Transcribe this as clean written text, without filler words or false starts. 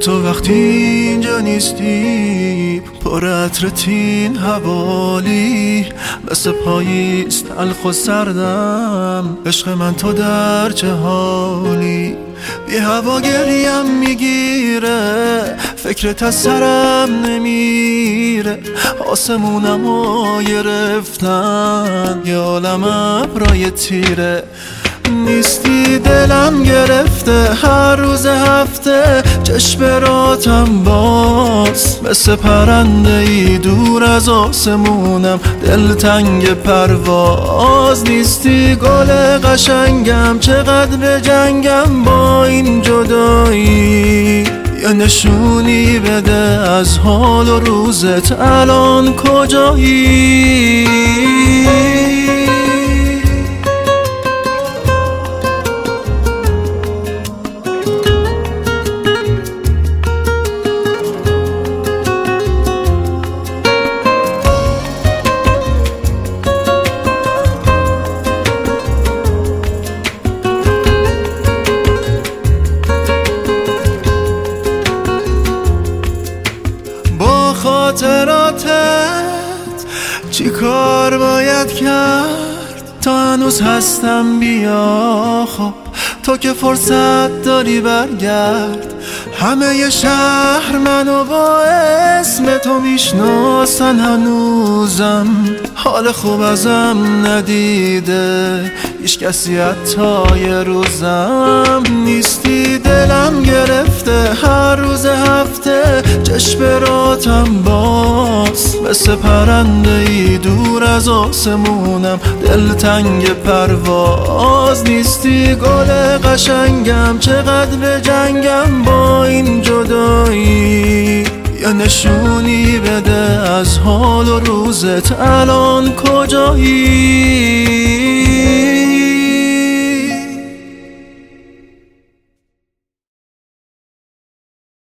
تو وقتی اینجا نیستی پر عطرتین حوالی، مثل پاییز تلخ و سردم. عشق من تو در چه حالی؟ بی هوا گریم میگیره، فکرت از سرم نمیره. آسمونمو گرفتن یه عالم ابرای تیره. نیستی دلم گرفته هر روز هفته، چشم راتم باز مثل پرنده ای دور از آسمونم، دلتنگ پرواز. نیستی گل قشنگم، چقدر جنگم با این جدایی. یه نشونی بده از حال و روزت الان کجایی؟ خاطراتت چی کار باید کرد تا هنوز هستم؟ بیا خب تو که فرصت داری برگرد. همه ی شهر منو با اسم تو میشناسن هنوزم، حال خوب ازم ندیده هیچ کسی حتی یه روزم. نیستی دلم گرفته هر روز هفته، چشم راتم باز مثل پرنده ای دور از آسمونم، دلتنگ پرواز. نیستی گل قشنگم، چقدر جنگم با این جدایی. یه نشونی بده از حال و روزت الان کجایی؟